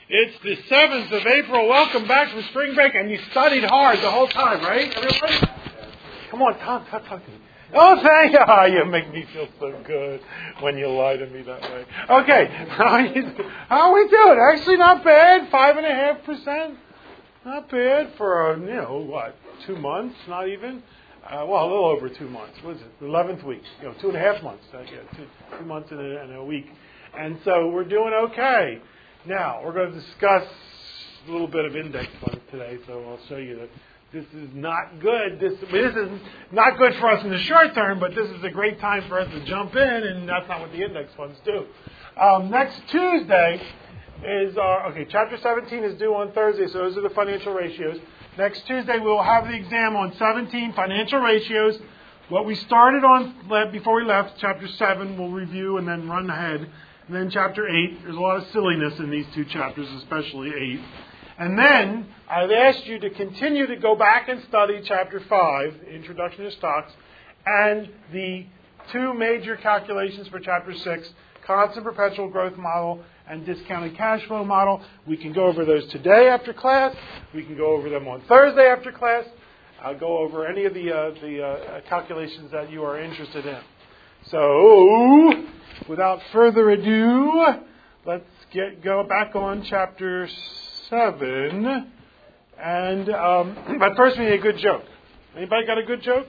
It's the 7th of April. Welcome back from spring break. And you studied hard the whole time, right, everybody? Come on, talk to me. Oh, thank you. Oh, you make me feel so good when you lie to me that way. Okay, how are we doing? Actually, not bad. 5.5%. Not bad for, 2 months, not even. A little over 2 months. What is it? The 11th week. 2.5 months. 2 months and a week. And so we're doing okay. Now, we're going to discuss a little bit of index funds today, so I'll show you that this is not good. This is not good for us in the short term, but this is a great time for us to jump in, and that's not what the index funds do. Next Tuesday is Chapter 17 is due on Thursday, so those are the financial ratios. Next Tuesday, we will have the exam on 17 financial ratios. What we started on before we left, Chapter 7, we'll review and then run ahead. And then Chapter 8, there's a lot of silliness in these two chapters, especially 8. And then I've asked you to continue to go back and study Chapter 5, Introduction to Stocks, and the two major calculations for Chapter 6, Constant Perpetual Growth Model and Discounted Cash Flow Model. We can go over those today after class. We can go over them on Thursday after class. I'll go over any of the calculations that you are interested in. So, without further ado, let's go back on Chapter 7. And but first, we need a good joke. Anybody got a good joke?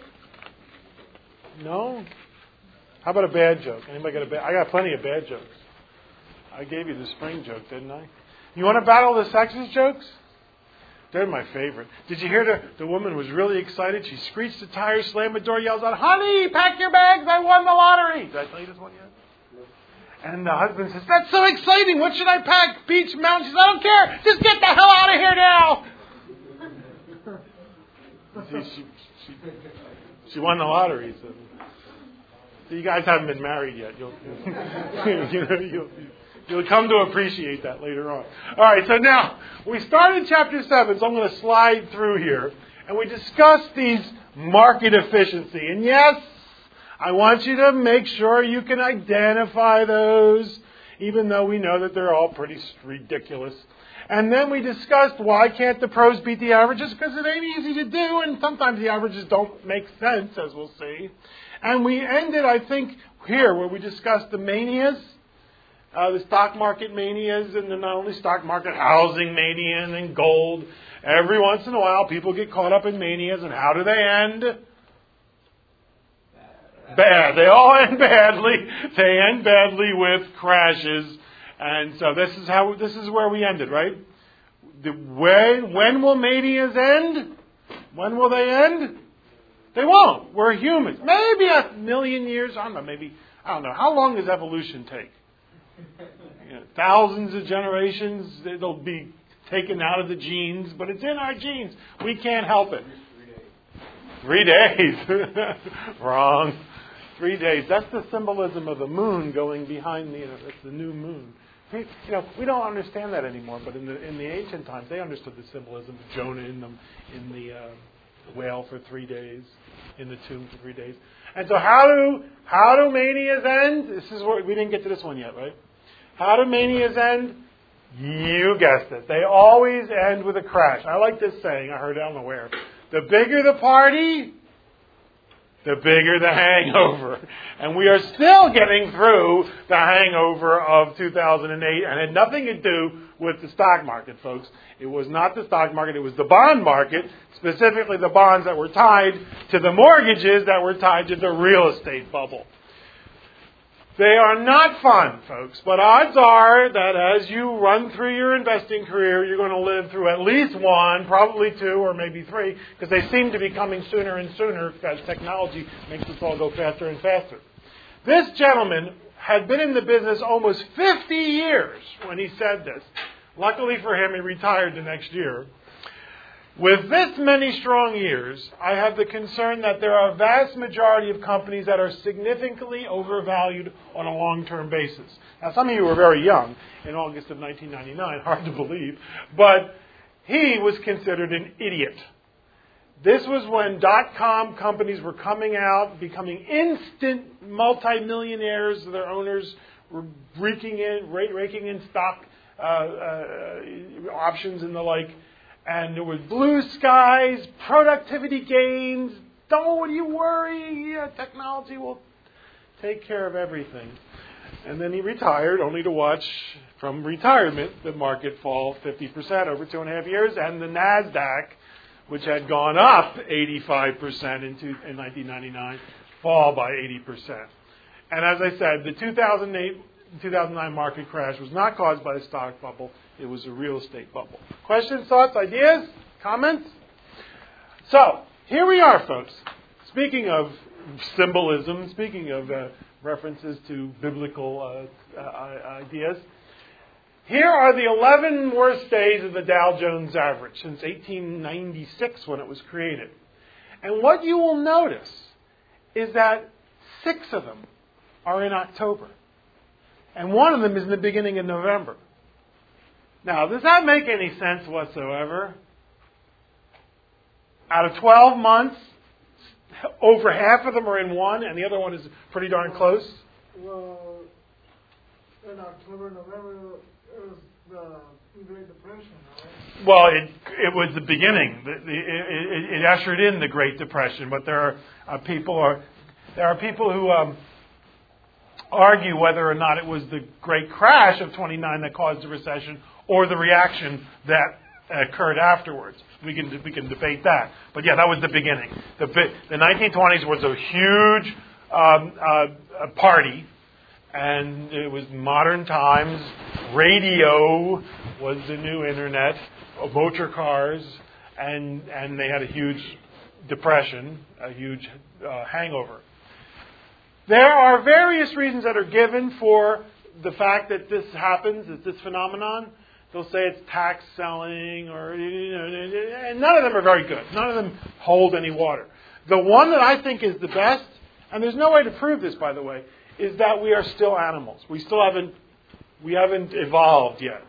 No? How about a bad joke? Anybody got a bad? I got plenty of bad jokes. I gave you the spring joke, didn't I? You want to battle the sexist jokes? They're my favorite. Did you hear the woman was really excited? She screeched the tires, slammed the door, yells out, "Honey, pack your bags, I won the lottery." Did I tell you this one yet? And the husband says, "That's so exciting. What should I pack? Beach, mountain?" She says, "I don't care. Just get the hell out of here now." She won the lottery. So you guys haven't been married yet. You'll come to appreciate that later on. All right, so now, we started Chapter 7, so I'm going to slide through here. And we discussed these market efficiency. And yes, I want you to make sure you can identify those, even though we know that they're all pretty ridiculous. And then we discussed why can't the pros beat the averages? Because it ain't easy to do, and sometimes the averages don't make sense, as we'll see. And we ended, I think, here, where we discussed the manias. The stock market manias, and not only stock market, housing mania, and then gold. Every once in a while, people get caught up in manias, and how do they end? Bad. They all end badly. They end badly with crashes, and so this is where we ended, right? When will manias end? When will they end? They won't. We're humans. Maybe 1,000,000 years. I don't know. How long does evolution take? Thousands of generations, it'll be taken out of the genes, but it's in our genes. We can't help it. 3 days. Wrong. 3 days. That's the symbolism of the moon going behind that's the new moon. We don't understand that anymore, but in the ancient times, they understood the symbolism of Jonah in the whale for 3 days, in the tomb for 3 days. And so how do manias end? This is where we didn't get to this one yet, right? How do manias end? You guessed it. They always end with a crash. I like this saying. I heard it, I don't know where. The bigger the party, the bigger the hangover. And we are still getting through the hangover of 2008, and it had nothing to do with the stock market, folks. It was not the stock market, it was the bond market, specifically the bonds that were tied to the mortgages that were tied to the real estate bubble. They are not fun, folks, but odds are that as you run through your investing career, you're going to live through at least one, probably 2 or maybe 3, because they seem to be coming sooner and sooner as technology makes us all go faster and faster. This gentleman had been in the business almost 50 years when he said this. Luckily for him, he retired the next year. With this many strong years, I have the concern that there are a vast majority of companies that are significantly overvalued on a long-term basis. Now, some of you were very young in August of 1999, hard to believe, but he was considered an idiot. This was when dot-com companies were coming out, becoming instant multimillionaires. Their owners were raking in stock options and the like. And there was blue skies, productivity gains. Don't you worry, technology will take care of everything. And then he retired, only to watch from retirement the market fall 50% over 2.5 years, and the NASDAQ, which had gone up 85% in 1999, fall by 80%. And as I said, the 2009 market crash was not caused by the stock bubble. It was a real estate bubble. Questions, thoughts, ideas, comments? So, here we are, folks. Speaking of symbolism, speaking of references to biblical ideas, here are the 11 worst days of the Dow Jones average since 1896 when it was created. And what you will notice is that 6 of them are in October. And one of them is in the beginning of November. Now, does that make any sense whatsoever? Out of 12 months, over half of them are in one, and the other one is pretty darn close. Well, in October, November, it was the Great Depression, right? Well, it was the beginning. It ushered in the Great Depression. But there are people who argue whether or not it was the Great Crash of '29 that caused the recession, or the reaction that occurred afterwards. We can debate that. But yeah, that was the beginning. The 1920s was a huge party, and it was modern times. Radio was the new internet, motor cars, and they had a huge depression, a huge hangover. There are various reasons that are given for the fact that this happens, that this phenomenon. They'll say it's tax selling, or and none of them are very good. None of them hold any water. The one that I think is the best, and there's no way to prove this, by the way, is that we are still animals. We haven't evolved yet.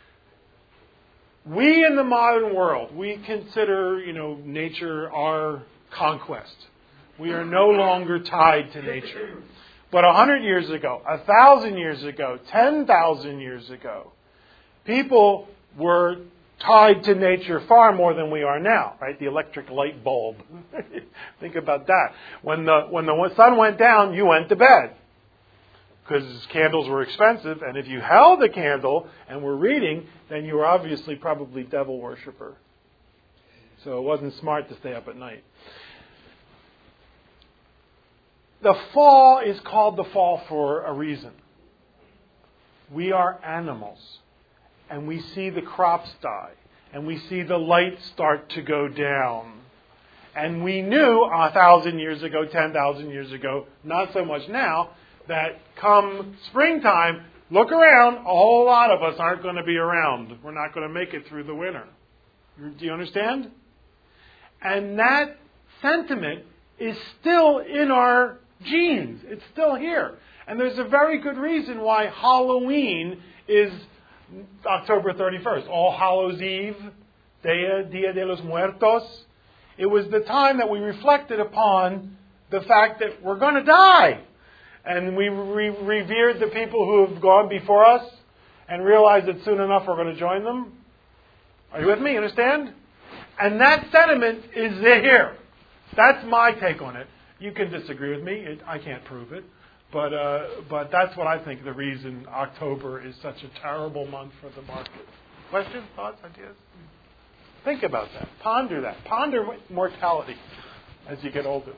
We in the modern world, we consider, nature our conquest. We are no longer tied to nature. But 100 years ago, 1,000 years ago, 10,000 years ago, people were tied to nature far more than we are now, right? The electric light bulb. Think about that. When the sun went down, you went to bed, because candles were expensive, and if you held a candle and were reading, then you were obviously probably devil worshiper. So it wasn't smart to stay up at night. The fall is called the fall for a reason. We are animals, and we see the crops die, and we see the light start to go down. And we knew 1,000 years ago, 10,000 years ago, not so much now, that come springtime, look around, a whole lot of us aren't going to be around. We're not going to make it through the winter. Do you understand? And that sentiment is still in our genes. It's still here. And there's a very good reason why Halloween is October 31st. All Hallows Eve, Dia de los Muertos. It was the time that we reflected upon the fact that we're going to die. And we revered the people who have gone before us and realized that soon enough we're going to join them. Are you with me? Understand? And that sentiment is here. That's my take on it. You can disagree with me. I can't prove it. But that's what I think the reason October is such a terrible month for the market. Questions, thoughts, ideas? Think about that. Ponder that. Ponder mortality as you get older.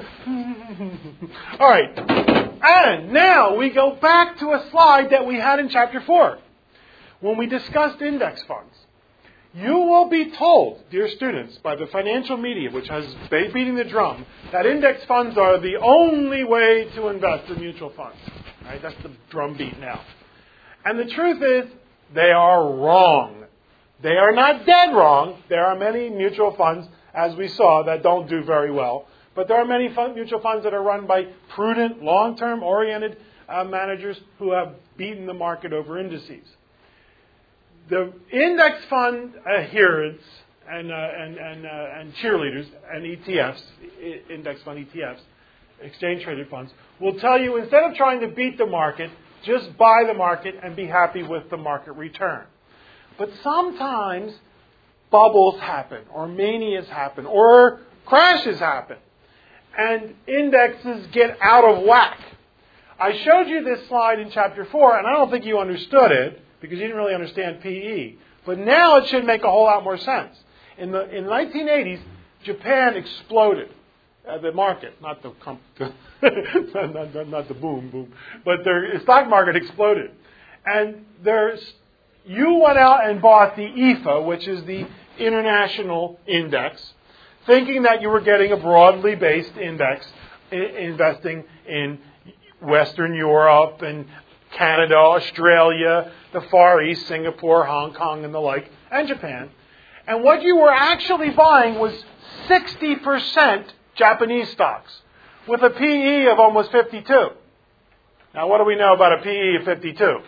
All right. And now we go back to a slide that we had in Chapter 4 when we discussed index funds. You will be told, dear students, by the financial media, which has been beating the drum, that index funds are the only way to invest in mutual funds. Right? That's the drumbeat now. And the truth is, they are wrong. They are not dead wrong. There are many mutual funds, as we saw, that don't do very well. But there are many mutual funds that are run by prudent, long-term oriented managers who have beaten the market over indices. The index fund adherents and cheerleaders and ETFs, index fund ETFs, exchange traded funds, will tell you instead of trying to beat the market, Just buy the market and be happy with the market return. But sometimes bubbles happen, or manias happen, or crashes happen, and indexes get out of whack. I showed you this slide in Chapter 4, and I don't think you understood it, because you didn't really understand PE. But now it should make a whole lot more sense. In the 1980s, Japan exploded. The market, not the not the boom, but their stock market exploded. And you went out and bought the IFA, which is the International Index, thinking that you were getting a broadly based index, investing in Western Europe and Canada, Australia, the Far East, Singapore, Hong Kong, and the like, and Japan. And what you were actually buying was 60% Japanese stocks with a PE of almost 52. Now, what do we know about a PE of 52?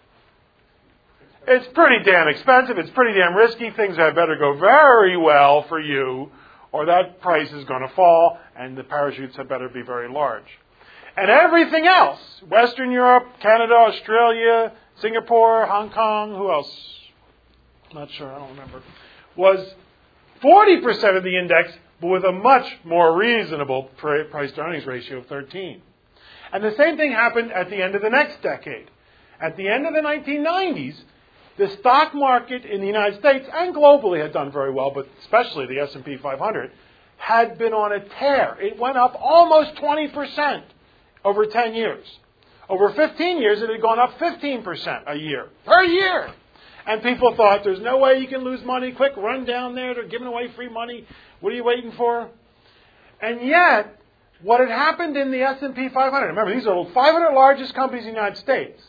It's pretty damn expensive. It's pretty damn risky. Things had better go very well for you, or that price is going to fall, and the parachutes had better be very large. And everything else, Western Europe, Canada, Australia, Singapore, Hong Kong, who else? Not sure, I don't remember. Was 40% of the index, but with a much more reasonable price-to-earnings ratio of 13. And the same thing happened at the end of the next decade. At the end of the 1990s, the stock market in the United States and globally had done very well, but especially the S&P 500, had been on a tear. It went up almost 20% over 10 years. Over 15 years, it had gone up 15% a year, per year. And people thought, there's no way you can lose money. Quick, run down there. They're giving away free money. What are you waiting for? And yet, what had happened in the S&P 500, remember, these are the 500 largest companies in the United States.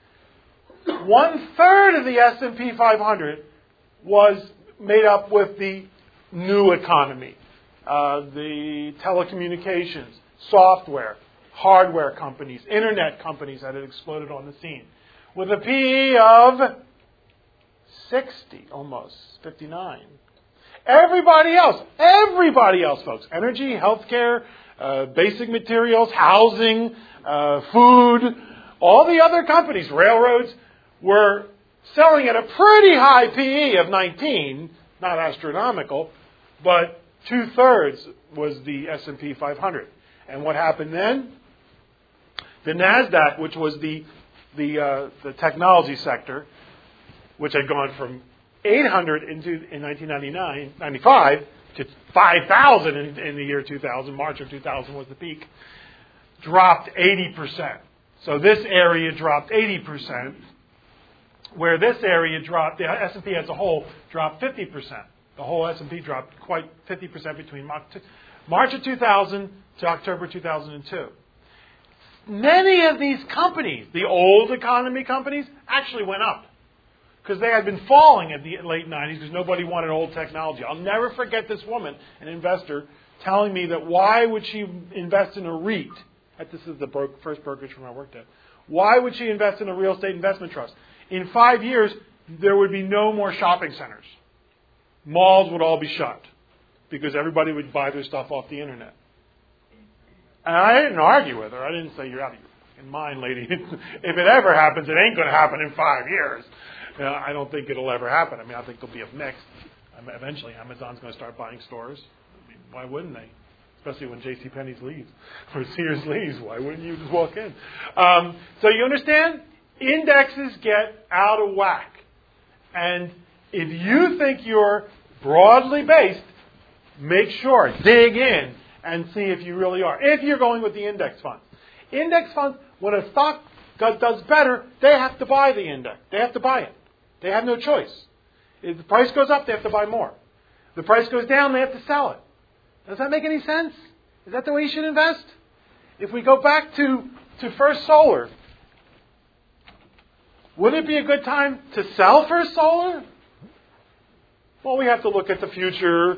1/3 of the S&P 500 was made up with the new economy, the telecommunications, software, hardware companies, internet companies that had exploded on the scene, with a PE of 60, almost 59. Everybody else, folks, energy, healthcare, basic materials, housing, food, all the other companies, railroads, were selling at a pretty high PE of 19, not astronomical, but 2/3 was the S&P 500. And what happened then? The NASDAQ, which was the technology sector, which had gone from 800 in 1995 to 5,000 in the year 2000, March of 2000 was the peak, dropped 80%. So this area dropped 80%, where this area dropped, the S&P as a whole dropped 50%. The whole S&P dropped quite 50% between March of 2000 to October 2002. Many of these companies, the old economy companies, actually went up, because they had been falling in the late 90s because nobody wanted old technology. I'll never forget this woman, an investor, telling me that why would she invest in a REIT? This is the first brokerage firm I worked at. Why would she invest in a real estate investment trust? In 5 years, there would be no more shopping centers. Malls would all be shut because everybody would buy their stuff off the internet. And I didn't argue with her. I didn't say, you're out of your fucking mind, lady. If it ever happens, it ain't going to happen in 5 years. I don't think it'll ever happen. I mean, I think there'll be a mix. Eventually, Amazon's going to start buying stores. I mean, why wouldn't they? Especially when JCPenney's leaves or Sears leaves. Why wouldn't you just walk in? So you understand? Indexes get out of whack. And if you think you're broadly based, make sure, dig in and see if you really are. If you're going with the index funds. Index funds, when a stock does better, they have to buy the index. They have to buy it. They have no choice. If the price goes up, they have to buy more. If the price goes down, they have to sell it. Does that make any sense? Is that the way you should invest? If we go back to First Solar, wouldn't it be a good time to sell First Solar? Well, we have to look at the future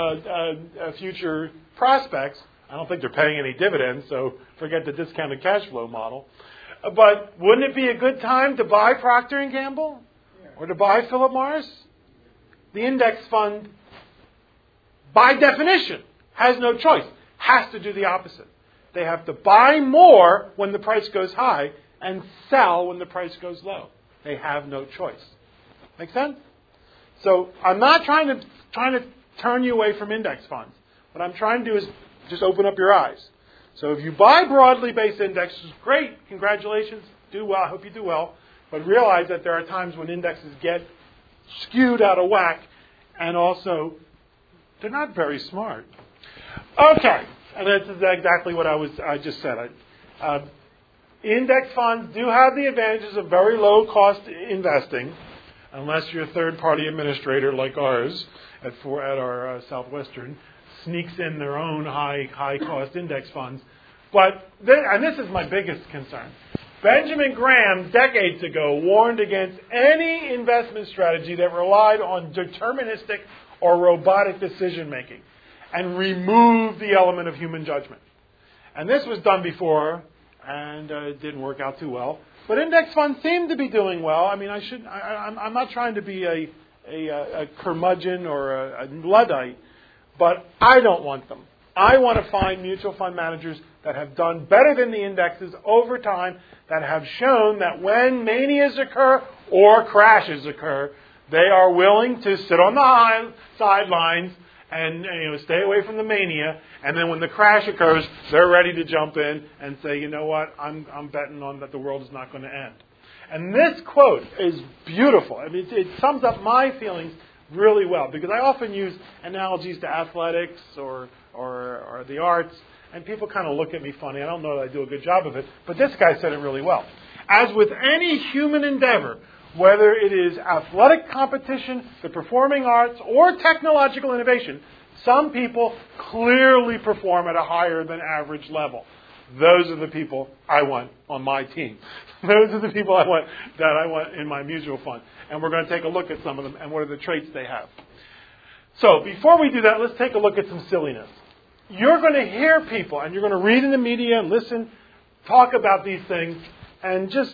prospects. I don't think they're paying any dividends, so forget the discounted cash flow model. But wouldn't it be a good time to buy Procter & Gamble? Or to buy Philip Morris? The index fund, by definition, has no choice. Has to do the opposite. They have to buy more when the price goes high and sell when the price goes low. They have no choice. Make sense? So I'm not trying to turn you away from index funds. What I'm trying to do is just open up your eyes. So if you buy broadly based indexes, great, congratulations, do well, I hope you do well. But realize that there are times when indexes get skewed out of whack, and also they're not very smart. Okay, and this is exactly what I just said. Index funds do have the advantages of very low cost investing, unless you're a third party administrator like ours at our Southwestern sneaks in their own high cost index funds. But and this is my biggest concern. Benjamin Graham, decades ago, warned against any investment strategy that relied on deterministic or robotic decision making and removed the element of human judgment. And this was done before, and it didn't work out too well. But index funds seem to be doing well. I mean, I'm not trying to be a curmudgeon or a Luddite, but I don't want them. I want to find mutual fund managers that have done better than the indexes over time, that have shown that when manias occur or crashes occur, they are willing to sit on the sidelines and stay away from the mania. And then when the crash occurs, they're ready to jump in and say, you know what, I'm betting on that the world is not going to end. And this quote is beautiful. I mean, it sums up my feelings really well, because I often use analogies to athletics or the arts, and people kind of look at me funny. I don't know that I do a good job of it, but this guy said it really well. As with any human endeavor, whether it is athletic competition, the performing arts, or technological innovation, some people clearly perform at a higher than average level. Those are the people I want on my team. Those are the people I want in my mutual fund. And we're going to take a look at some of them and what are the traits they have. So before we do that, let's take a look at some silliness. You're going to hear people, and you're going to read in the media and listen, talk about these things, and just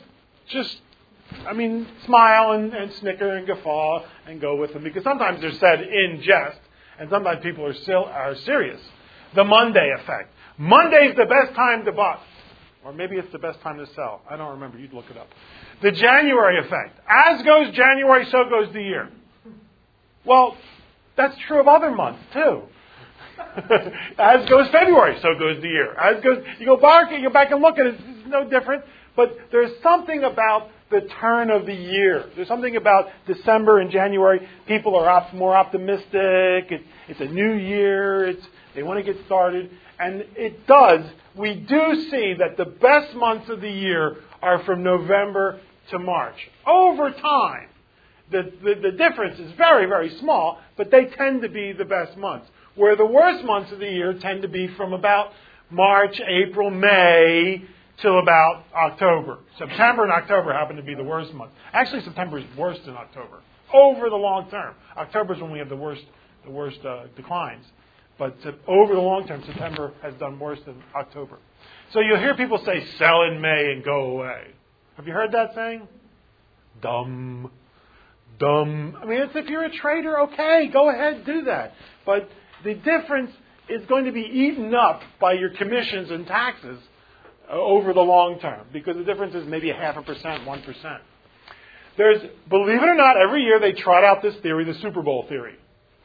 smile and snicker and guffaw and go with them, because sometimes they're said in jest, and sometimes people are serious. The Monday effect. Monday's the best time to buy. Or maybe it's the best time to sell. I don't remember. You'd look it up. The January effect. As goes January, so goes the year. Well, that's true of other months, too. As goes February, so goes the year. You go back and look at it, it's no different. But there's something about the turn of the year. There's something about December and January. People are more optimistic. It's a new year. They want to get started. And it does. We do see that the best months of the year are from November to March. Over time, the difference is very, very small, but they tend to be the best months. Where the worst months of the year tend to be from about March, April, May, till about October. September and October happen to be the worst months. Actually, September is worse than October over the long term. October is when we have the worst declines. But over the long term, September has done worse than October. So you'll hear people say, sell in May and go away. Have you heard that saying? Dumb. I mean, if you're a trader, okay, go ahead, do that. But the difference is going to be eaten up by your commissions and taxes over the long term, because the difference is maybe 0.5%, 1%. Believe it or not, every year they trot out this theory, the Super Bowl theory.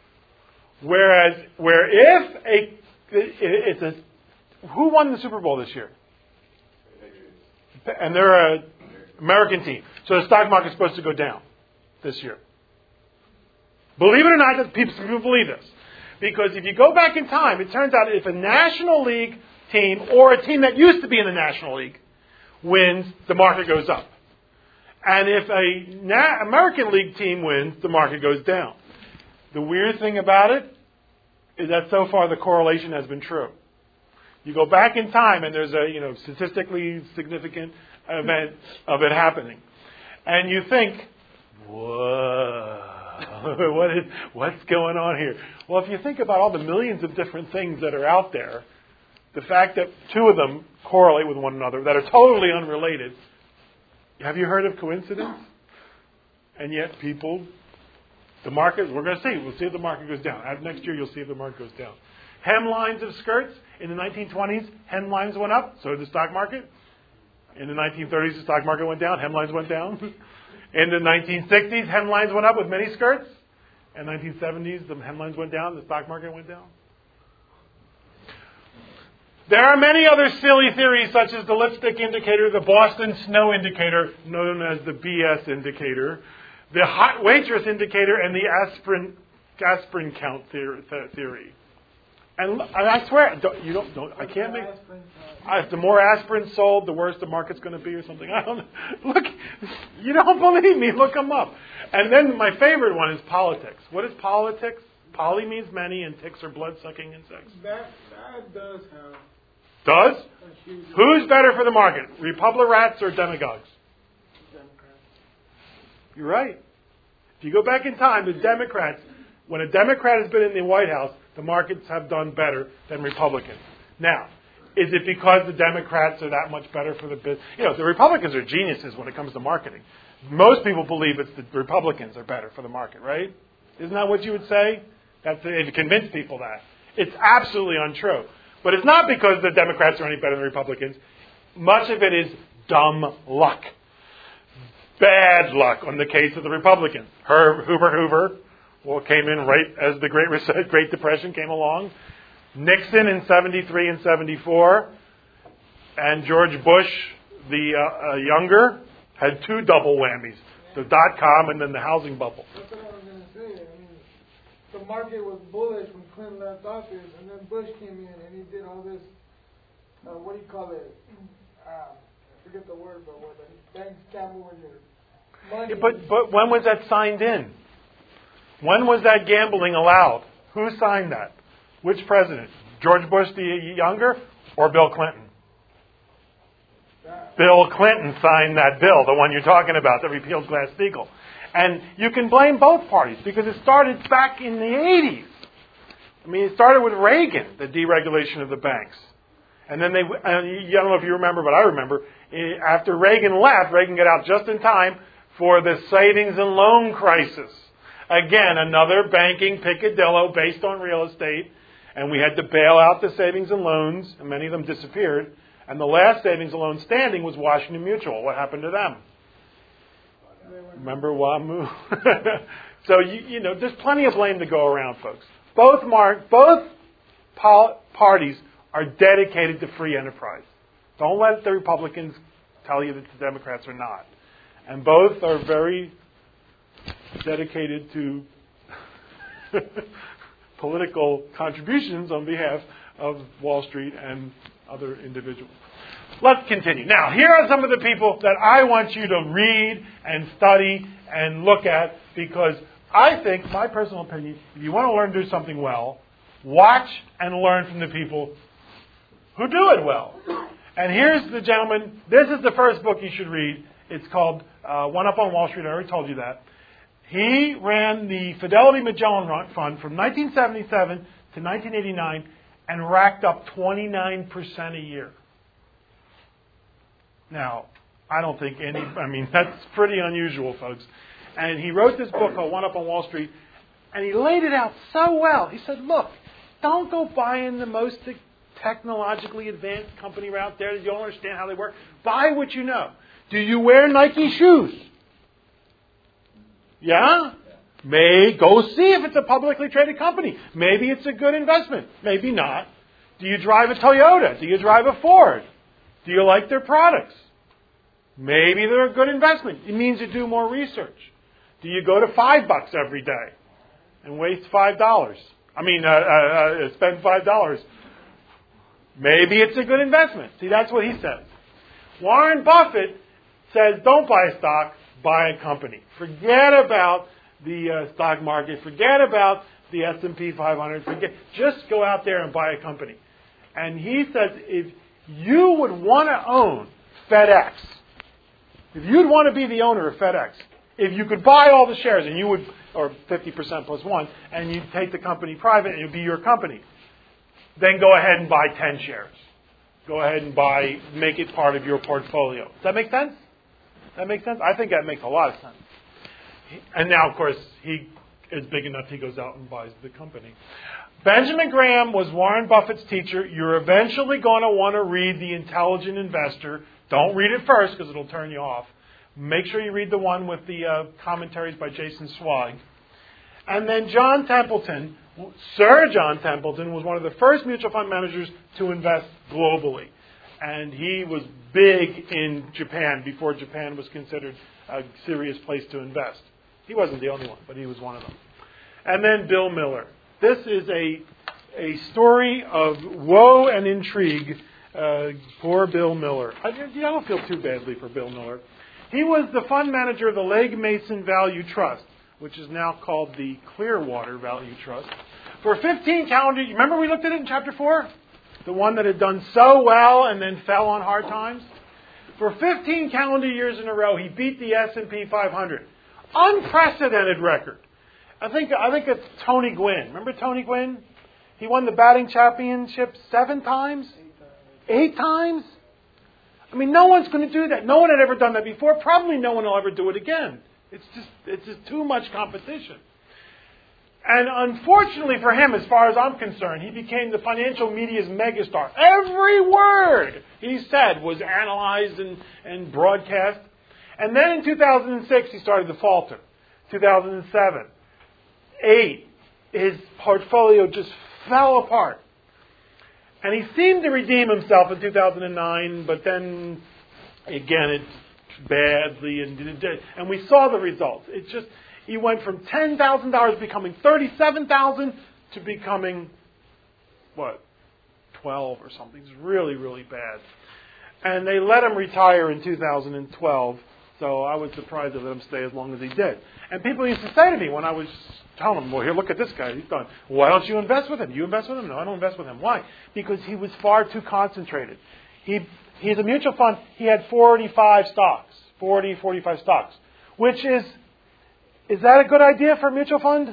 Who won the Super Bowl this year? And they're an American team. So the stock market's supposed to go down this year. Believe it or not, people believe this. Because if you go back in time, it turns out if a National League team or a team that used to be in the National League wins, the market goes up. And if a American League team wins, the market goes down. The weird thing about it is that so far the correlation has been true. You go back in time and there's a statistically significant event of it happening. And you think, whoa, what's going on here? Well, if you think about all the millions of different things that are out there, the fact that two of them correlate with one another that are totally unrelated, have you heard of coincidence? And yet the market, we're going to see. We'll see if the market goes down. Next year, you'll see if the market goes down. Hemlines of skirts. In the 1920s, hemlines went up. So did the stock market. In the 1930s, the stock market went down, hemlines went down. In the 1960s, hemlines went up with mini skirts. In the 1970s, the hemlines went down, the stock market went down. There are many other silly theories, such as the lipstick indicator, the Boston snow indicator, known as the BS indicator, the hot waitress indicator, and the aspirin count theory. And I swear, I can't make. If the more aspirin sold, the worse the market's going to be, or something. I don't know. Look, you don't believe me? Look them up. And then my favorite one is politics. What is politics? Poly means many, and ticks are blood-sucking insects. That does have. Does? Who's better for the market, Republicans or demagogues? Democrats. You're right. If you go back in time, the Democrats, when a Democrat has been in the White House, the markets have done better than Republicans. Now, is it because the Democrats are that much better for the business? The Republicans are geniuses when it comes to marketing. Most people believe it's the Republicans are better for the market, right? Isn't that what you would say? If you convince people that. It's absolutely untrue. But it's not because the Democrats are any better than the Republicans. Much of it is dumb luck. Bad luck on the case of the Republicans. Hoover came in right as the Great Depression came along. Nixon in 73 and 74. And George Bush, the younger, had two double whammies. The .com and then the housing bubble. That's what I was going to say. I mean, the market was bullish when Clinton left office, and then Bush came in and he did all this, what do you call it? I forget the word, but what the banks gamble with your money. Yeah, but when was that signed in? When was that gambling allowed? Who signed that? Which president? George Bush the younger or Bill Clinton? Bill Clinton signed that bill, the one you're talking about, that repealed Glass-Steagall. And you can blame both parties because it started back in the 80s. I mean, it started with Reagan, the deregulation of the banks. And then I don't know if you remember, but I remember, after Reagan left, Reagan got out just in time for the savings and loan crisis. Again, another banking picadillo based on real estate. And we had to bail out the savings and loans, and many of them disappeared. And the last savings and loan standing was Washington Mutual. What happened to them? Remember WAMU? So, there's plenty of blame to go around, folks. Both parties are dedicated to free enterprise. Don't let the Republicans tell you that the Democrats are not. And both are very dedicated to political contributions on behalf of Wall Street and other individuals. Let's continue. Now, here are some of the people that I want you to read and study and look at, because I think, my personal opinion, if you want to learn to do something well, watch and learn from the people who do it well. And here's the gentleman. This is the first book you should read. It's called One Up on Wall Street. I already told you that. He ran the Fidelity Magellan Fund from 1977 to 1989 and racked up 29% a year. Now, I don't think that's pretty unusual, folks. And he wrote this book called One Up on Wall Street, and he laid it out so well. He said, look, don't go buying the most technologically advanced company out there that you don't understand how they work. Buy what you know. Do you wear Nike shoes? Yeah? Go see if it's a publicly traded company. Maybe it's a good investment. Maybe not. Do you drive a Toyota? Do you drive a Ford? Do you like their products? Maybe they're a good investment. It means you do more research. Do you go to $5 every day and waste $5? Spend $5. Maybe it's a good investment. See, that's what he says. Warren Buffett says, don't buy a stock, buy a company. Forget about the stock market. Forget about the S&P 500. Just go out there and buy a company. And he says, if you would want to own FedEx, if you'd want to be the owner of FedEx, if you could buy all the shares and you would, or 50% plus one, and you'd take the company private and it would be your company, then go ahead and buy 10 shares. Go ahead and make it part of your portfolio. Does that make sense? That makes sense? I think that makes a lot of sense. And now, of course, he is big enough, he goes out and buys the company. Benjamin Graham was Warren Buffett's teacher. You're eventually going to want to read The Intelligent Investor Don't read it first because it'll turn you off. Make sure you read the one with the commentaries by Jason Zweig. And then John Templeton, Sir John Templeton, was one of the first mutual fund managers to invest globally. And he was big in Japan before Japan was considered a serious place to invest. He wasn't the only one, but he was one of them. And then Bill Miller. This is a story of woe and intrigue. Poor Bill Miller. I don't feel too badly for Bill Miller. He was the fund manager of the Legg Mason Value Trust, which is now called the Clearwater Value Trust. For 15 calendar years, remember we looked at it in Chapter 4? The one that had done so well and then fell on hard times? For 15 calendar years in a row, he beat the S&P 500. Unprecedented record. I think it's Tony Gwynn. Remember Tony Gwynn? He won the batting championship 7 times? 8 times? I mean, no one's going to do that. No one had ever done that before. Probably no one will ever do it again. It's just too much competition. And unfortunately for him, as far as I'm concerned, he became the financial media's megastar. Every word he said was analyzed and broadcast. And then in 2006, he started to falter. 2007, 2008, his portfolio just fell apart. And he seemed to redeem himself in 2009, but then, again, it badly, and we saw the results. He went from $10,000 becoming $37,000 to becoming, 12 or something. It's really, really bad. And they let him retire in 2012, so I was surprised they let him stay as long as he did. And people used to say to me when I was telling them, well, here, look at this guy. He's done. Why don't you invest with him? You invest with him? No, I don't invest with him. Why? Because he was far too concentrated. He's a mutual fund. He had 45 stocks, 45 stocks, which is that a good idea for a mutual fund?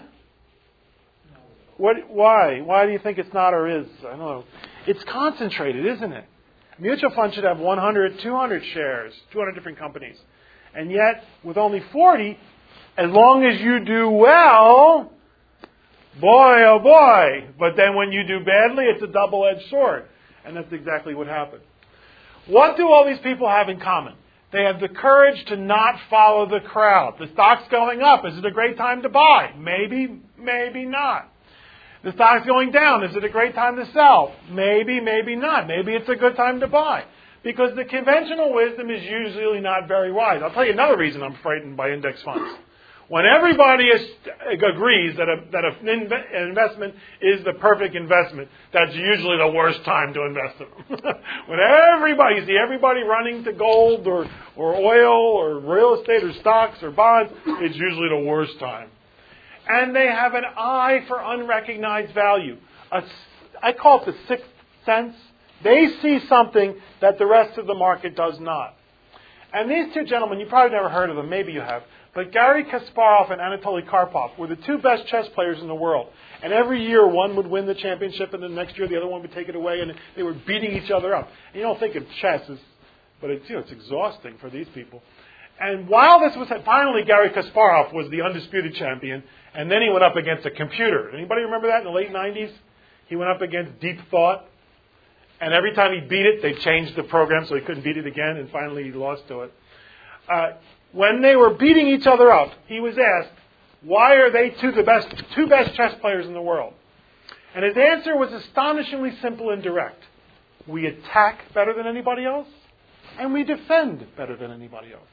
Why? Why do you think it's not or is? I don't know. It's concentrated, isn't it? A mutual fund should have 100, 200 shares, 200 different companies. And yet, with only 40, as long as you do well, boy, oh boy. But then when you do badly, it's a double-edged sword. And that's exactly what happened. What do all these people have in common? They have the courage to not follow the crowd. The stock's going up. Is it a great time to buy? Maybe, maybe not. The stock's going down. Is it a great time to sell? Maybe, maybe not. Maybe it's a good time to buy. Because the conventional wisdom is usually not very wise. I'll tell you another reason I'm frightened by index funds. When everybody agrees that an investment is the perfect investment, that's usually the worst time to invest in them. When you see everybody running to gold or oil or real estate or stocks or bonds, it's usually the worst time. And they have an eye for unrecognized value. I call it the sixth sense. They see something that the rest of the market does not. And these two gentlemen, you probably never heard of them, maybe you have, but Garry Kasparov and Anatoly Karpov were the two best chess players in the world. And every year one would win the championship and the next year the other one would take it away, and they were beating each other up. And you don't think of chess but it's exhausting for these people. And while this was finally Garry Kasparov was the undisputed champion, and then he went up against a computer. Anybody remember that in the late 90s? He went up against Deep Thought. And every time he beat it, they changed the program so he couldn't beat it again, and finally he lost to it. When they were beating each other up, he was asked, why are they two best chess players in the world? And his answer was astonishingly simple and direct. We attack better than anybody else, and we defend better than anybody else.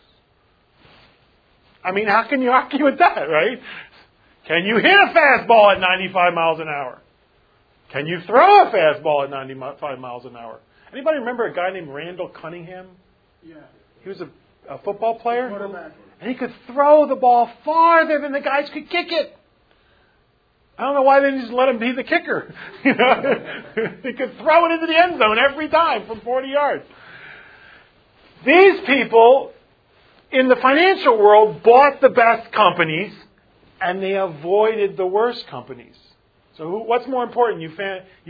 I mean, how can you argue with that, right? Can you hit a fastball at 95 miles an hour? Can you throw a fastball at 95 miles an hour? Anybody remember a guy named Randall Cunningham? Yeah. He was a football player. Quarterback. And he could throw the ball farther than the guys could kick it. I don't know why they didn't just let him be the kicker. You know, he could throw it into the end zone every time from 40 yards. These people in the financial world bought the best companies and they avoided the worst companies. So what's more important, you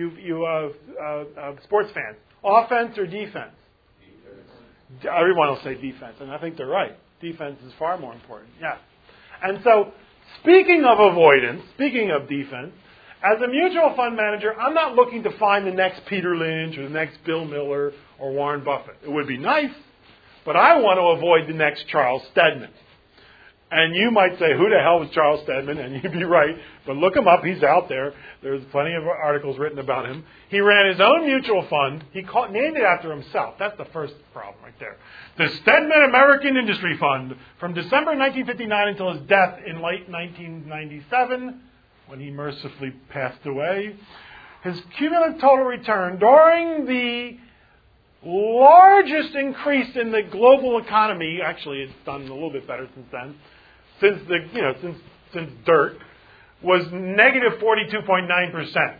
sports fans? Offense or defense? Defense. Everyone will say defense, and I think they're right. Defense is far more important. Yeah. And so, speaking of avoidance, speaking of defense, as a mutual fund manager, I'm not looking to find the next Peter Lynch or the next Bill Miller or Warren Buffett. It would be nice, But I want to avoid the next Charles Stedman. And you might say, who the hell was Charles Stedman? And you'd be right. But look him up. He's out there. There's plenty of articles written about him. He ran his own mutual fund. He named it after himself. That's the first problem right there. The Stedman American Industry Fund from December 1959 until his death in late 1997, when he mercifully passed away. His cumulative total return during the largest increase in the global economy, actually it's done a little bit better since then, since dirt, was negative 42.9%.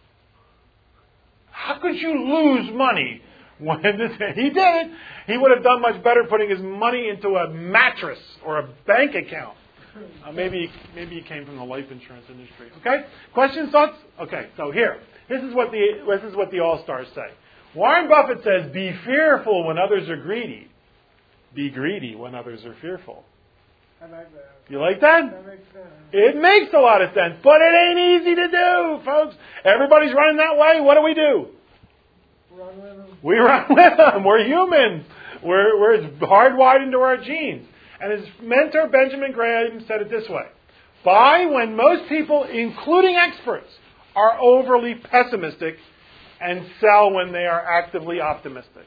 How could you lose money when he did it? He would have done much better putting his money into a mattress or a bank account. Maybe he came from the life insurance industry. Okay? Questions, thoughts? Okay, so here. This is what the All-Stars say. Warren Buffett says, be fearful when others are greedy. Be greedy when others are fearful. I like that. You like that? That makes sense. It makes a lot of sense, but it ain't easy to do, folks. Everybody's running that way. What do? Run with them. We run with them. We're humans. We're hardwired into our genes. And his mentor, Benjamin Graham, said it this way. Buy when most people, including experts, are overly pessimistic, and sell when they are actively optimistic.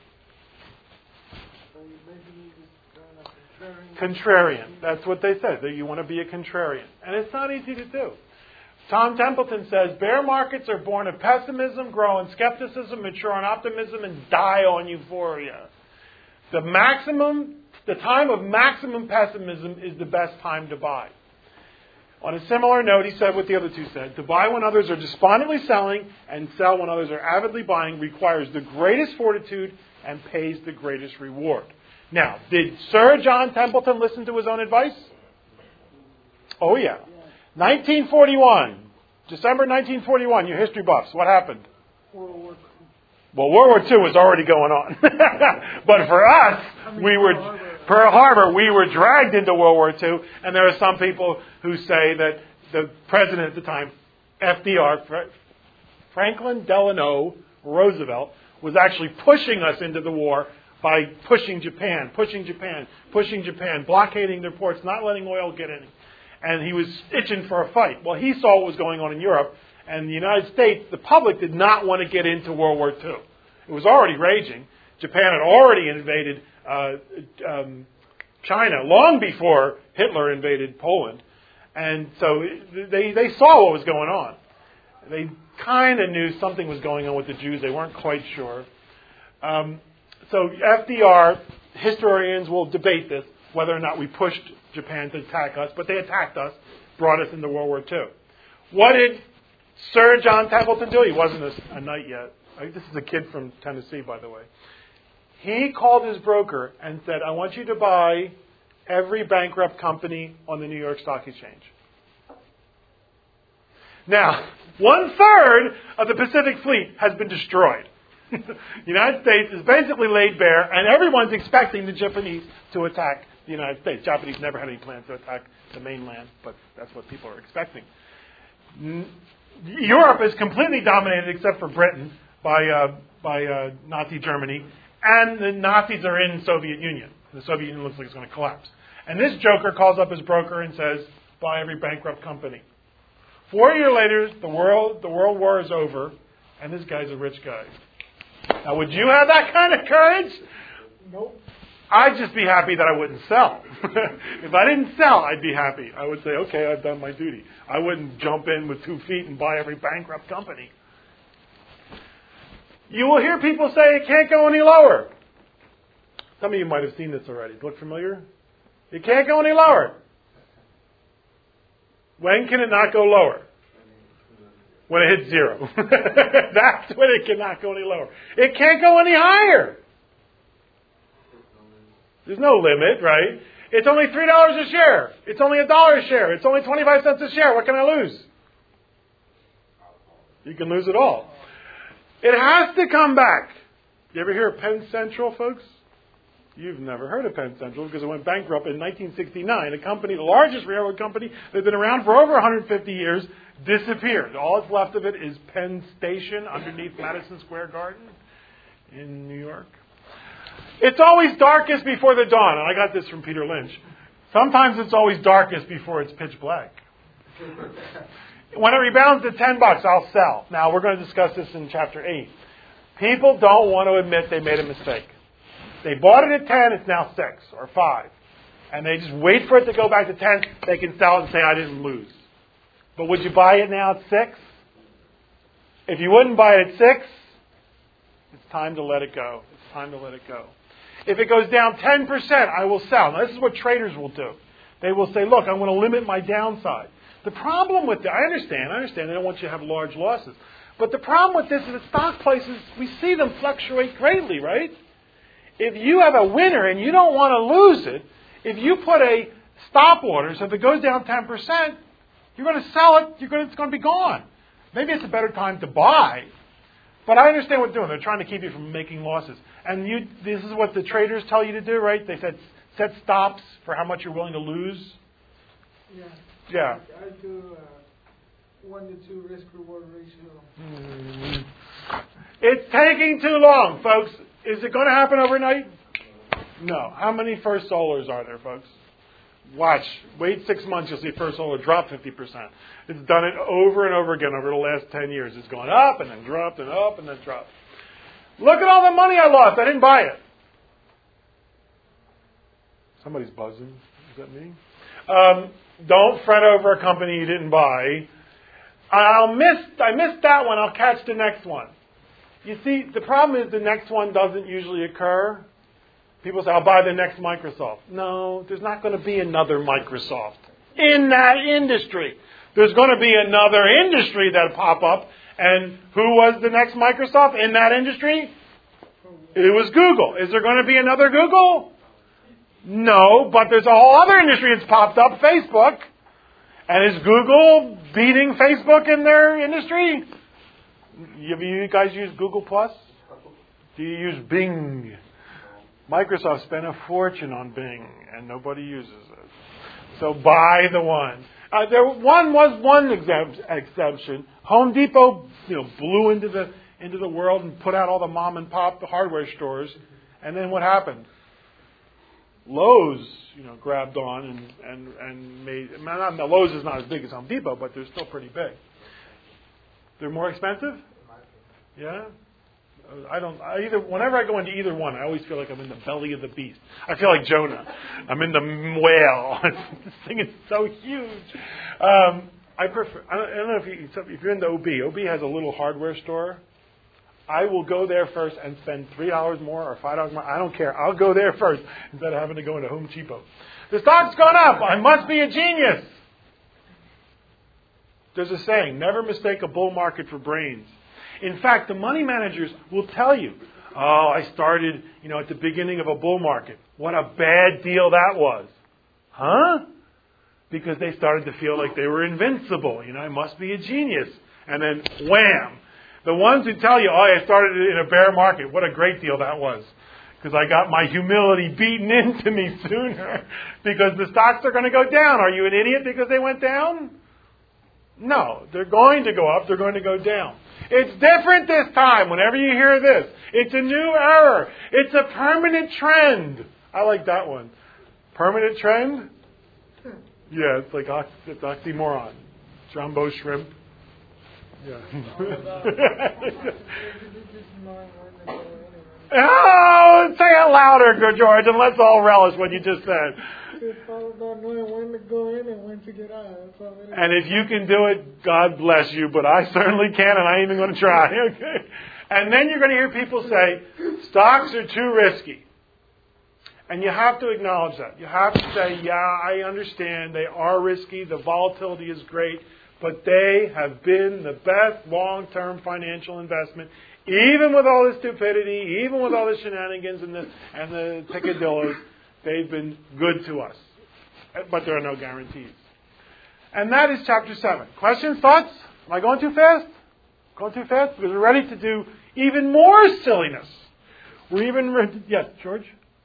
So you basically just kind of Contrarian. That's what they said, that you want to be a contrarian. And it's not easy to do. Tom Templeton says, bear markets are born of pessimism, grow in skepticism, mature in optimism, and die on euphoria. The time of maximum pessimism is the best time to buy. On a similar note, he said what the other two said. To buy when others are despondently selling and sell when others are avidly buying requires the greatest fortitude and pays the greatest reward. Now, did Sir John Templeton listen to his own advice? Oh, yeah. 1941, December 1941, you history buffs, what happened? World War II. Well, World War II was already going on. But for us, Pearl Harbor, we were dragged into World War II, and there are some people who say that the president at the time, FDR, Franklin Delano Roosevelt, was actually pushing us into the war by pushing Japan, blockading their ports, not letting oil get in. And he was itching for a fight. Well, he saw what was going on in Europe, and the United States, the public did not want to get into World War II. It was already raging. Japan had already invaded China long before Hitler invaded Poland. And so they saw what was going on. They kind of knew something was going on with the Jews. They weren't quite sure. So FDR, historians will debate this, whether or not we pushed Japan to attack us. But they attacked us, brought us into World War II. What did Sir John Templeton do? He wasn't a knight yet. This is a kid from Tennessee, by the way. He called his broker and said, I want you to buy every bankrupt company on the New York Stock Exchange. Now, 1/3 of the Pacific Fleet has been destroyed. The United States is basically laid bare, and everyone's expecting the Japanese to attack the United States. Japanese never had any plans to attack the mainland, but that's what people are expecting. Europe is completely dominated, except for Britain, by Nazi Germany, and the Nazis are in the Soviet Union. The Soviet Union looks like it's going to collapse. And this joker calls up his broker and says, buy every bankrupt company. 4 years later, the world war is over, and this guy's a rich guy. Now, would you have that kind of courage? Nope. I'd just be happy that I wouldn't sell. If I didn't sell, I'd be happy. I would say, okay, I've done my duty. I wouldn't jump in with 2 feet and buy every bankrupt company. You will hear people say it can't go any lower. Some of you might have seen this already. Look familiar? It can't go any lower. When can it not go lower? When it hits 0. That's when it cannot go any lower. It can't go any higher. There's no limit, right? It's only $3 a share. It's only $1 a share. It's only 25 cents a share. What can I lose? You can lose it all. It has to come back. You ever hear of Penn Central, folks? You've never heard of Penn Central because it went bankrupt in 1969. A company, the largest railroad company that had been around for over 150 years, disappeared. All that's left of it is Penn Station underneath Madison Square Garden in New York. It's always darkest before the dawn. And I got this from Peter Lynch. Sometimes it's always darkest before it's pitch black. When it rebounds to $10, I'll sell. Now, we're going to discuss this in chapter 8. People don't want to admit they made a mistake. They bought it at 10, it's now 6 or 5. And they just wait for it to go back to 10. They can sell it and say, I didn't lose. But would you buy it now at 6? If you wouldn't buy it at 6, it's time to let it go. It's time to let it go. If it goes down 10%, I will sell. Now, this is what traders will do. They will say, look, I'm going to limit my downside. The problem with that, I understand, they don't want you to have large losses. But the problem with this is that stock prices, we see them fluctuate greatly, right? If you have a winner and you don't want to lose it, if you put a stop order, so if it goes down 10%, you're going to sell it, it's going to be gone. Maybe it's a better time to buy. But I understand what they're doing. They're trying to keep you from making losses. And this is what the traders tell you to do, right? They said set stops for how much you're willing to lose. Yeah. I do 1 to 2 risk-reward ratio. It's taking too long, folks. Is it going to happen overnight? No. How many First Solars are there, folks? Watch. Wait 6 months, you'll see First Solar drop 50%. It's done it over and over again over the last 10 years. It's gone up and then dropped and up and then dropped. Look at all the money I lost. I didn't buy it. Somebody's buzzing. Is that me? Don't fret over a company you didn't buy. I missed that one. I'll catch the next one. You see, the problem is the next one doesn't usually occur. People say, I'll buy the next Microsoft. No, there's not going to be another Microsoft in that industry. There's going to be another industry that'll pop up. And who was the next Microsoft in that industry? It was Google. Is there going to be another Google? No, but there's a whole other industry that's popped up, Facebook. And is Google beating Facebook in their industry? You guys use Google Plus? Do you use Bing? Microsoft spent a fortune on Bing, and nobody uses it. So buy the one. There was one exception. Home Depot, blew into the world and put out all the mom and pop hardware stores. And then what happened? Lowe's, grabbed on and made. Lowe's is not as big as Home Depot, but they're still pretty big. They're more expensive? Yeah. Whenever I go into either one, I always feel like I'm in the belly of the beast. I feel like Jonah. I'm in the whale. This thing is so huge. I don't know if you're in the OB. OB has a little hardware store. I will go there first and spend $3 more or $5 more. I don't care. I'll go there first instead of having to go into Home Depot. The stock's gone up. I must be a genius. There's a saying, never mistake a bull market for brains. In fact, the money managers will tell you, I started, at the beginning of a bull market. What a bad deal that was. Huh? Because they started to feel like they were invincible. I must be a genius. And then, wham! The ones who tell you, I started in a bear market. What a great deal that was. Because I got my humility beaten into me sooner. Because the stocks are going to go down. Are you an idiot because they went down? No. They're going to go up. They're going to go down. It's different this time. Whenever you hear this, it's a new era. It's a permanent trend. I like that one. Permanent trend? Yeah, it's oxymoron. Jumbo shrimp. Yeah. Oh, say it louder, George, and let's all relish what you just said. It's all about knowing when to go in and when to get out. And if you can do it, God bless you, but I certainly can, and I ain't even going to try. Okay? And then you're going to hear people say, stocks are too risky. And you have to acknowledge that. You have to say, yeah, I understand. They are risky. The volatility is great. But they have been the best long-term financial investment, even with all the stupidity, even with all the shenanigans and the picadillos. They've been good to us. But there are no guarantees. And that is chapter 7. Questions, thoughts? Am I going too fast? Going too fast? Because we're ready to do even more silliness. Yes, George?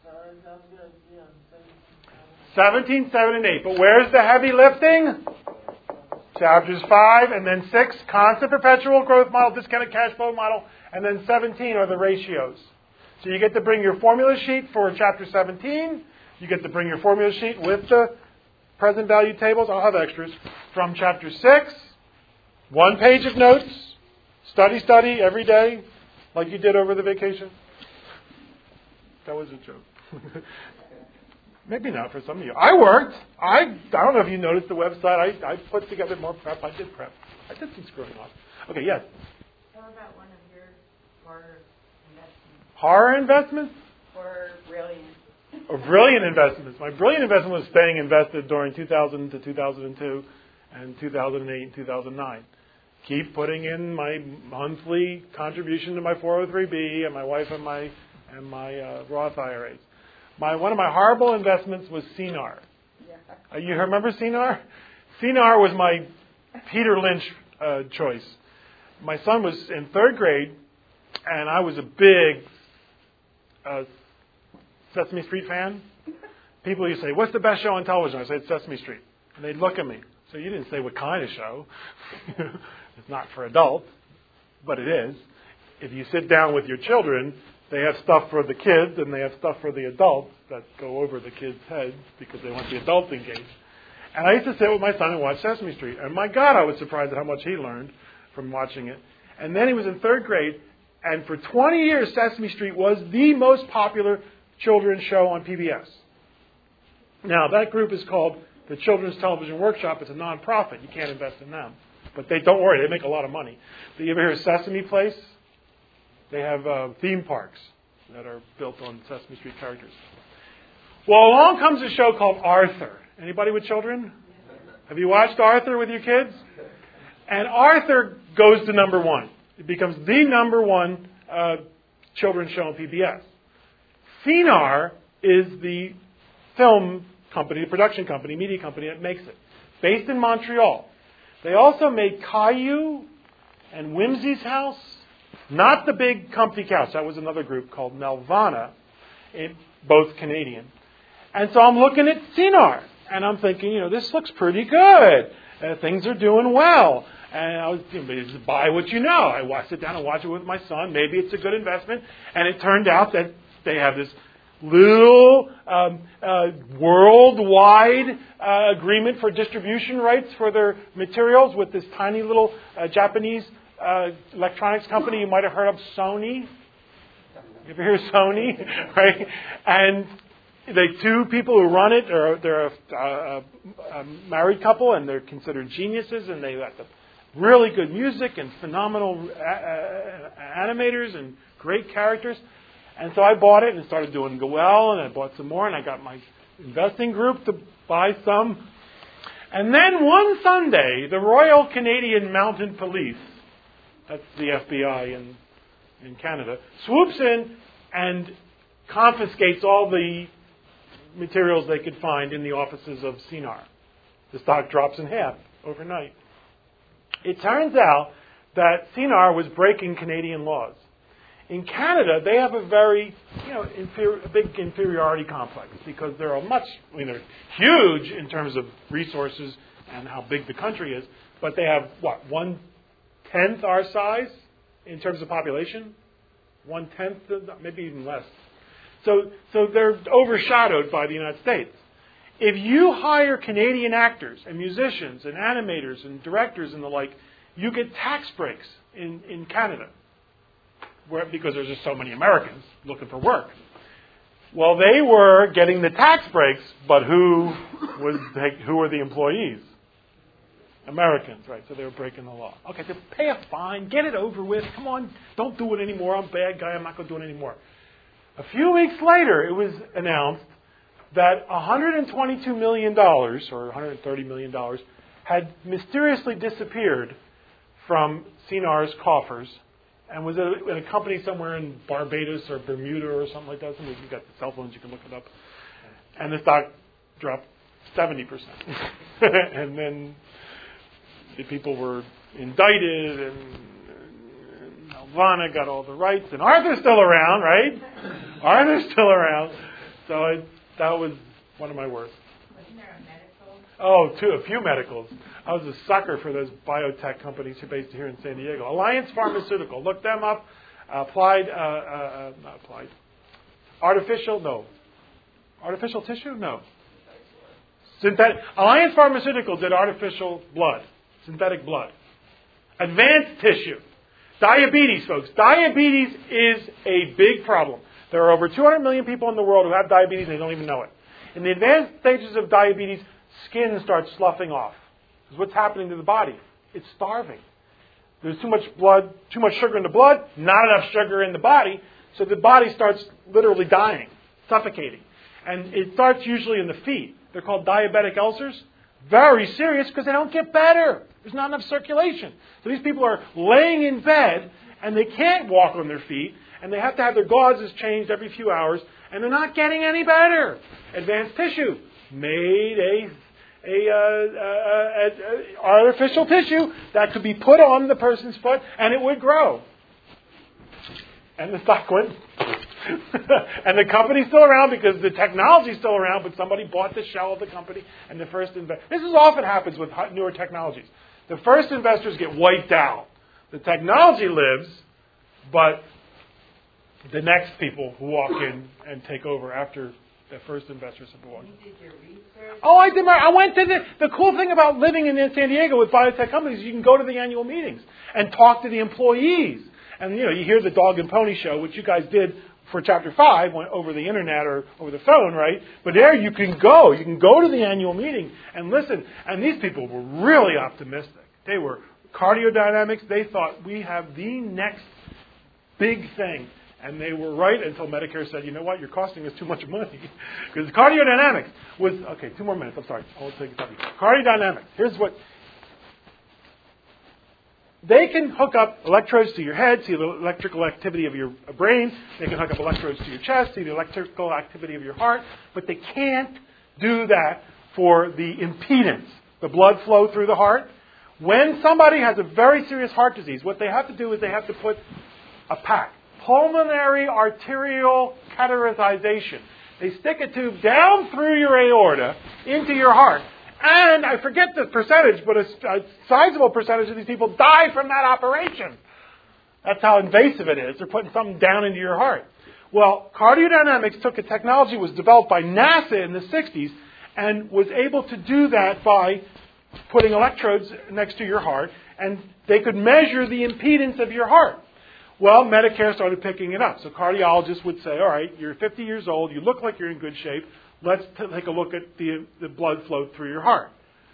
17, 7, and 8. But where's the heavy lifting? Chapters 5 and then 6, constant perpetual growth model, discounted cash flow model, and then 17 are the ratios. So you get to bring your formula sheet for Chapter 17. You get to bring your formula sheet with the present value tables. I'll have extras. From Chapter 6, 1 page of notes. Study every day, like you did over the vacation. That was a joke. Maybe not for some of you. I worked. I don't know if you noticed the website. I put together more prep. I did prep. I did some screwing off. Okay, yes? How about one of your horror investments? Horror investments? Or brilliant? Or brilliant investments. My brilliant investment was staying invested during 2000 to 2002 and 2008 and 2009. Keep putting in my monthly contribution to my 403B and my wife and my Roth IRAs. One of my horrible investments was CNAR. Yeah. You remember CNAR? CNAR was my Peter Lynch choice. My son was in 3rd grade, and I was a big Sesame Street fan. People used to say, "What's the best show on television?" I said, "Sesame Street." And they'd look at me. So you didn't say what kind of show. It's not for adults, but it is. If you sit down with your children, they have stuff for the kids and they have stuff for the adults that go over the kids' heads because they want the adults engaged. And I used to sit with my son and watch Sesame Street. And my God, I was surprised at how much he learned from watching it. And then he was in 3rd grade, and for 20 years, Sesame Street was the most popular children's show on PBS. Now, that group is called the Children's Television Workshop. It's a nonprofit. You can't invest in them. But don't worry, they make a lot of money. Do you ever hear of Sesame Place? They have theme parks that are built on Sesame Street characters. Well, along comes a show called Arthur. Anybody with children? Have you watched Arthur with your kids? And Arthur goes to number 1. It becomes the number 1 children's show on PBS. CNAR is the film company, the production company, media company that makes it. Based in Montreal. They also made Caillou and Whimsy's House. Not the big comfy couch. That was another group called Nelvana, both Canadian. And so I'm looking at CNAR, and I'm thinking, this looks pretty good. Things are doing well. And I was buy what you know. I sit down and watch it with my son. Maybe it's a good investment. And it turned out that they have this little worldwide agreement for distribution rights for their materials with this tiny little Japanese electronics company you might have heard of, Sony. You ever hear of Sony? Right? And the 2 people who run it, they're a married couple, and they're considered geniuses, and they got the really good music and phenomenal animators and great characters. And so I bought it and it started doing well, and I bought some more, and I got my investing group to buy some. And then one Sunday, the Royal Canadian Mounted Police, that's the FBI in Canada, swoops in and confiscates all the materials they could find in the offices of CNAR. The stock drops in half overnight. It turns out that CNAR was breaking Canadian laws. In Canada, they have a very, a big inferiority complex because they're they're huge in terms of resources and how big the country is, but they have, 1/10 our size in terms of population? 1/10, maybe even less. So they're overshadowed by the United States. If you hire Canadian actors and musicians and animators and directors and the like, you get tax breaks in Canada. Because there's just so many Americans looking for work. Well, they were getting the tax breaks, but who were the employees? Americans, right? So they were breaking the law. Okay, so pay a fine, get it over with. Come on, don't do it anymore. I'm a bad guy. I'm not going to do it anymore. A few weeks later, it was announced that $122 million or $130 million had mysteriously disappeared from CNAR's coffers and was in a company somewhere in Barbados or Bermuda or something like that. You've got the cell phones, you can look it up. And the stock dropped 70%. And then the people were indicted, and Nelvana got all the rights, and Arthur's still around, right? Arthur's still around. So that was one of my worst. Wasn't there a medical? Oh, a few medicals. I was a sucker for those biotech companies who are based here in San Diego. Alliance Pharmaceutical. Look them up. Artificial tissue? No. Alliance Pharmaceutical did artificial blood, synthetic blood. Advanced tissue. Diabetes, folks. Diabetes is a big problem. There are over 200 million people in the world who have diabetes and they don't even know it. In the advanced stages of diabetes, skin starts sloughing off. Because what's happening to the body? It's starving. There's too much blood, too much sugar in the blood, not enough sugar in the body, so the body starts literally dying, suffocating. And it starts usually in the feet. They're called diabetic ulcers. Very serious because they don't get better. There's not enough circulation. So these people are laying in bed and they can't walk on their feet and they have to have their gauzes changed every few hours and they're not getting any better. Advanced tissue made artificial tissue that could be put on the person's foot and it would grow. And the stock went. And the company's still around because the technology's still around, but somebody bought the shell of the company and the first investor. This is often happens with newer technologies. The first investors get wiped out. The technology lives, but the next people who walk in and take over after the first investors have walked in. You did your research? Oh, I did. I went to the cool thing about living in San Diego with biotech companies is you can go to the annual meetings and talk to the employees. And, you hear the Dog and Pony Show, which you guys did for Chapter 5 over the internet or over the phone, right? But there you can go. You can go to the annual meeting and listen. And these people were really optimistic. They were cardiodynamics. They thought we have the next big thing. And they were right until Medicare said, you know what, you're costing us too much money. Because cardiodynamics was, okay, 2 more minutes. I'm sorry. I'll take it up. Cardiodynamics. Here's what. They can hook up electrodes to your head, see the electrical activity of your brain. They can hook up electrodes to your chest, see the electrical activity of your heart. But they can't do that for the impedance, the blood flow through the heart. When somebody has a very serious heart disease, what they have to do is they have to put a pack. Pulmonary arterial catheterization. They stick a tube down through your aorta into your heart. And I forget the percentage, but a sizable percentage of these people die from that operation. That's how invasive it is. They're putting something down into your heart. Well, cardiodynamics took a technology that was developed by NASA in the 60s and was able to do that by putting electrodes next to your heart, and they could measure the impedance of your heart. Well, Medicare started picking it up. So cardiologists would say, all right, you're 50 years old, you look like you're in good shape, let's take a look at the blood flow through your heart.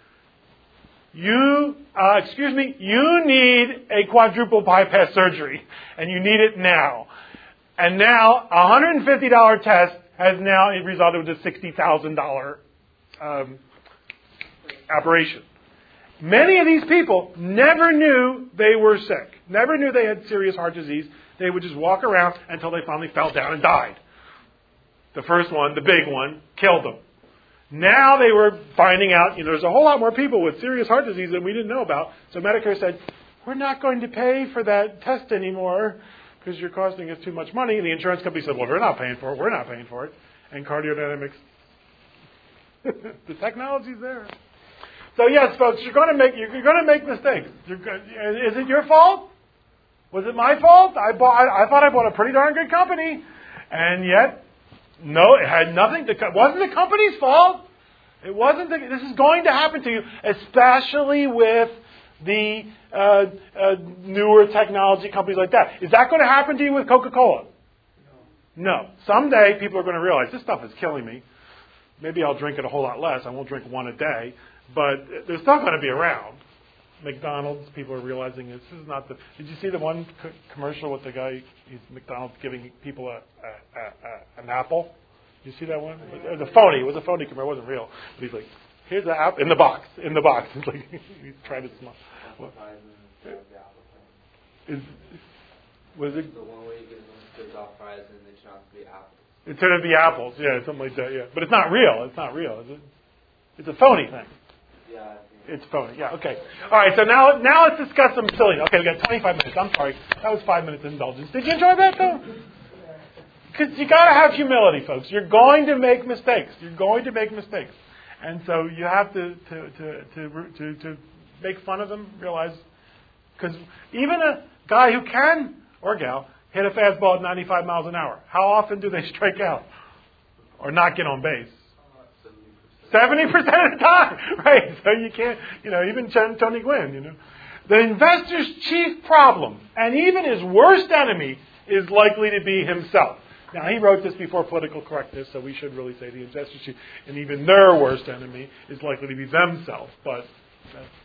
You need a quadruple bypass surgery, and you need it now. And now, a $150 test has now resulted in a $60,000 operation. Many of these people never knew they were sick, never knew they had serious heart disease. They would just walk around until they finally fell down and died. The first one, the big one, killed them. Now they were finding out, there's a whole lot more people with serious heart disease than we didn't know about. So Medicare said, we're not going to pay for that test anymore because you're costing us too much money. And the insurance company said, well, we're not paying for it. We're not paying for it. And cardiodynamics, the technology's there. So yes, folks, you're going to make mistakes. Is it your fault? Was it my fault? I thought I bought a pretty darn good company, and yet, no, it had nothing. It wasn't the company's fault. It wasn't. This is going to happen to you, especially with the newer technology companies like that. Is that going to happen to you with Coca-Cola? No. Someday people are going to realize this stuff is killing me. Maybe I'll drink it a whole lot less. I won't drink one a day. But they're still going to be around. McDonald's, people are realizing this is not the... Did you see the one commercial with the guy, McDonald's giving people an apple? Did you see that one? It was a phony commercial. It wasn't real. But he's like, here's the apple, in the box. It's like, he's trying to smell. Was it? The one where you give them straight off fries and they turn out to be apples. It turned out to be apples, yeah, something like that, yeah. But it's not real. It's not real, is it? It's a phony thing. Yeah. It's phony. Yeah, okay. All right, so now let's discuss some silliness. Okay, we got 25 minutes. I'm sorry. That was 5 minutes of indulgence. Did you enjoy that, though? Because you got to have humility, folks. You're going to make mistakes. And so you have to make fun of them, realize... Because even a guy who can, or gal, hit a fastball at 95 miles an hour. How often do they strike out or not get on base? 70% of the time, right? So you can't, even Tony Gwynn, The investor's chief problem, and even his worst enemy, is likely to be himself. Now, he wrote this before political correctness, so we should really say the investor's chief, and even their worst enemy is likely to be themselves. But